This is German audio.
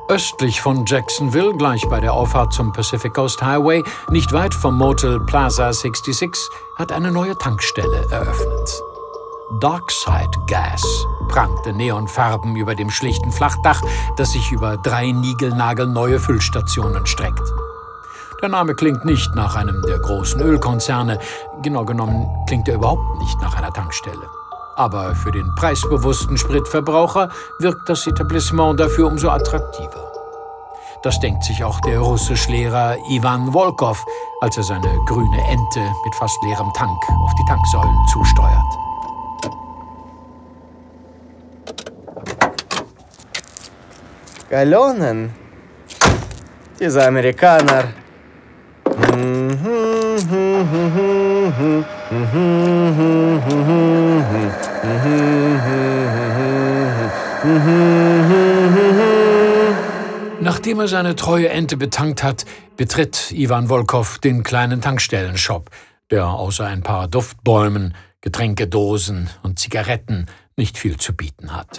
Östlich von Jacksonville, gleich bei der Auffahrt zum Pacific Coast Highway, nicht weit vom Motel Plaza 66, hat eine neue Tankstelle eröffnet. Darkside Gas prangte Neonfarben über dem schlichten Flachdach, das sich über 3 niegelnagelneue Füllstationen streckt. Der Name klingt nicht nach einem der großen Ölkonzerne. Genau genommen klingt er überhaupt nicht nach einer Tankstelle. Aber für den preisbewussten Spritverbraucher wirkt das Etablissement dafür umso attraktiver. Das denkt sich auch der Russischlehrer Iwan Volkov, als er seine grüne Ente mit fast leerem Tank auf die Tanksäulen zusteuert. Gallonen? Diese Amerikaner. Nachdem er seine treue Ente betankt hat, betritt Iwan Volkov den kleinen Tankstellenshop, der außer ein paar Duftbäumen, Getränkedosen und Zigaretten nicht viel zu bieten hat.